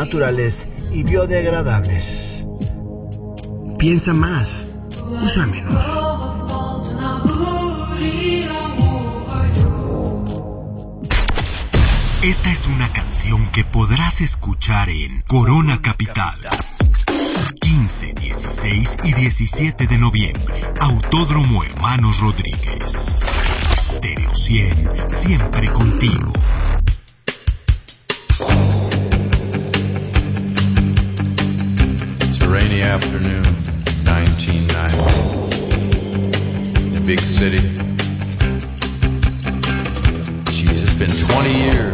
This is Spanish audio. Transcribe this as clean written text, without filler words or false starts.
naturales y biodegradables. Piensa más, usa menos. Esta es una canción que podrás escuchar en Corona Capital. 15, 16 y 17 de noviembre. Autódromo Hermanos Rodríguez. Stereo 100, siempre contigo. It's a rainy afternoon, 1990. In a big city. Jeez, it's been 20 years